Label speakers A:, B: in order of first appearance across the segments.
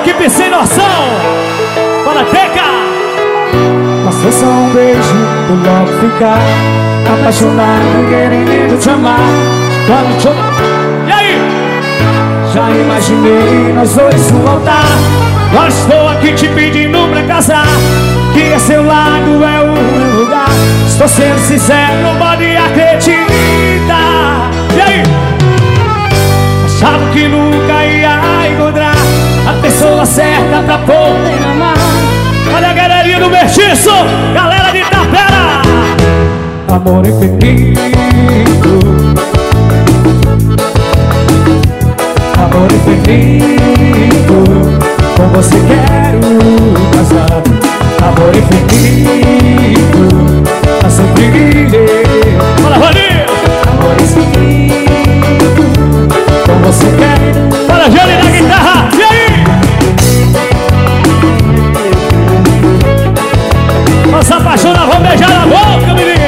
A: equipe sem noção. Fala, Teca!
B: Passou só um beijo, vou logo ficar apaixonado, querendo te amar. Quando te...
A: E aí?
B: Já imaginei nós dois no altar.
A: Agora estou aqui te pedindo pra casar,
B: que a seu lado é o meu lugar.
A: estou sendo sincero, não pode acreditar. E aí?
B: Achava que nunca ia encontrar a pessoa certa pra poder amar.
A: Olha a galerinha do Mestiço, galera de Itapera.
B: Amor infinito, amor infinito, com você quero casar. Amor infinito, pra sempre viver.
A: Fala, Roninho.
B: Amor infinito, com você quero.
A: Fala, Jane na guitarra. E aí? Não se apaixona, vamos beijar na boca, menino.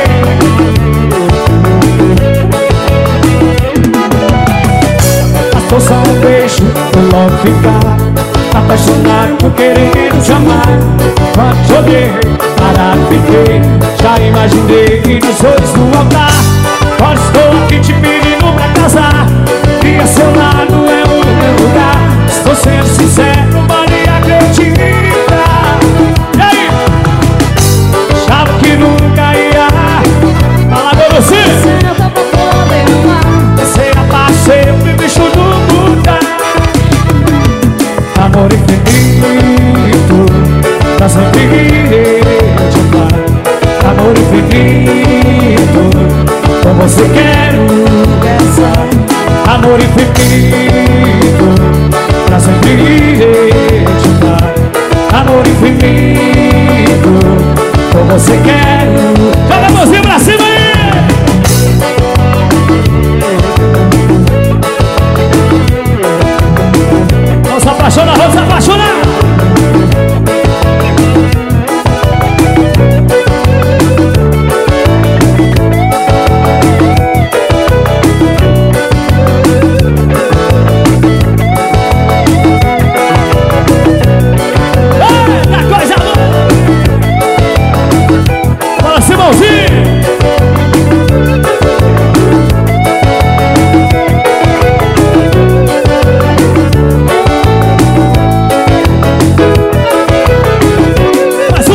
B: Bastou só um beijo, vou logo ficar apaixonado, querendo te amar. Quando te olhei, parado fiquei, já imaginei nos dois no altar.
A: Agora estou aqui te pedindo pra casar,
B: Que a seu lado é o meu lugar.
A: estou sendo sincero, não pode acreditar. E aí?
B: Achava que nunca ia.
A: Fala, Gorossi.
B: Certa pra poder amar.
A: Você é parceiro, bicho do mundo.
B: Amor infinito, pra sempre te amar. Amor infinito, com você quero casar. Amor infinito, pra sempre te amar. Amor infinito, com você quero.
A: Joga a mãozinha pra cima aí. Vamos se apaixonar, vamos se apaixonar. Eita, coisa boa. Fala, Simãozinho.